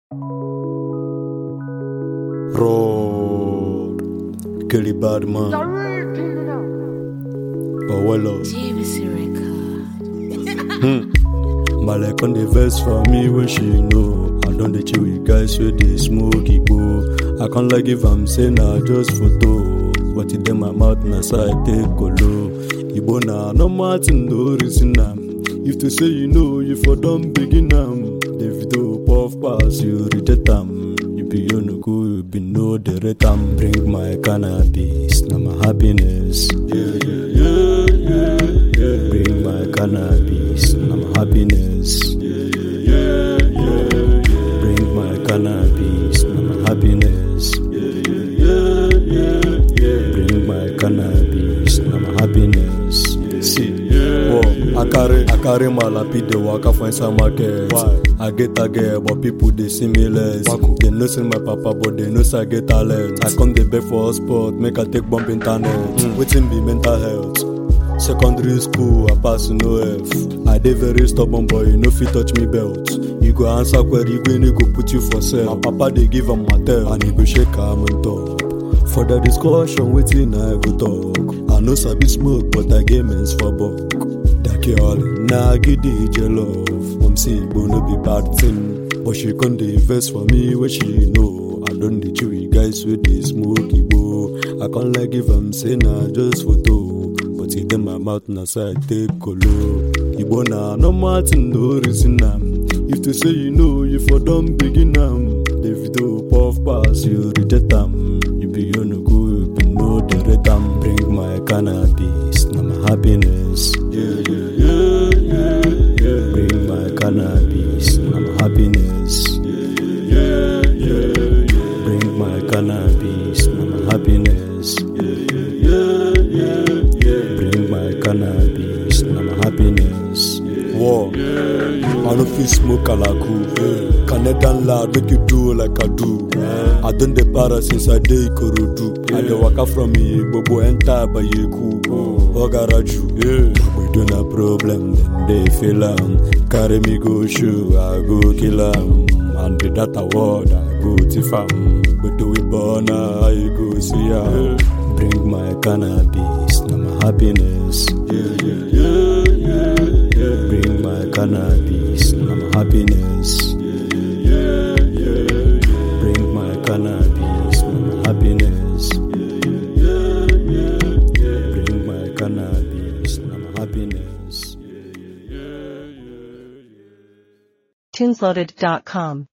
Road, Kelly Badman, Bawelo. Malek on the verse for me when she know. I don't dey chill with guys with the smoky bow. I can't like if I'm saying I just photo. But it in my mouth na side take colo. Ibo na no Martin no reason am. If to say you know, you for don't begin am. The video puff pass you reject am. You be you no go, you be no the rate am. Bring my cannabis, na my happiness. Yeah, yeah, yeah, yeah, yeah. Bring my cannabis, na my happiness. Yeah, yeah, yeah, yeah, yeah. Bring my cannabis, na my happiness. Yeah, yeah, yeah, yeah, yeah. Bring my cannabis, na my happiness. See, whoa, I carry my lapid, they walk off inside market. Why? I get a girl, but people they see me less. They know see my papa, but they know say I get talent. I come they beg for a spot, make I take bump internet. Waiting be mental health. Secondary school, I pass no F. I dey very stubborn, boy, you no fit touch me belt. You go answer query, when you go put you for sale. My papa they give am my tail, and he go shake am on top. For the discussion, waiting I go talk. I know sabi smoke, but I get mens for buck. That girl, nah give DJ love. Mom say, but no be bad thing. But she can't invest for me where she know. I don't dey chill with guys with the smoky bow. I can't like if I'm saying I just photo. But it in my mouth na side take colo. Ibo na no Martin no reason am. If to say you know, you for don't begin am. The video puff pass you reject am. You be you no go, you be no the rate am. Bring my cannabis, na my happiness. Yeah, yeah, yeah, yeah, yeah. Bring my cannabis, na my happiness. Yeah, yeah, yeah, yeah. Bring my cannabis, na my happiness. Yeah, yeah, yeah, yeah, yeah. Bring my cannabis, na my happiness. Whoa, I no fit smoke alaku. Canadian lad make you do like I do. I done the para since I dey Ikorodu. I dey waka from me, Bobo enter by Yeku. Ogaraju, we don't have problem, then they feel carry me go show, I go kill and the data word, I go tifam. But do we born, I go see Bring my cannabis, na my happiness. Yeah, yeah, yeah, yeah, yeah. Bring my cannabis, na my happiness. Yeah, yeah, yeah, yeah. Bring my cannabis, na my happiness. Yeah, yeah, yeah, yeah. Bring my cannabis, na my happiness. Yeah, yeah, yeah, yeah. Tunesloaded.com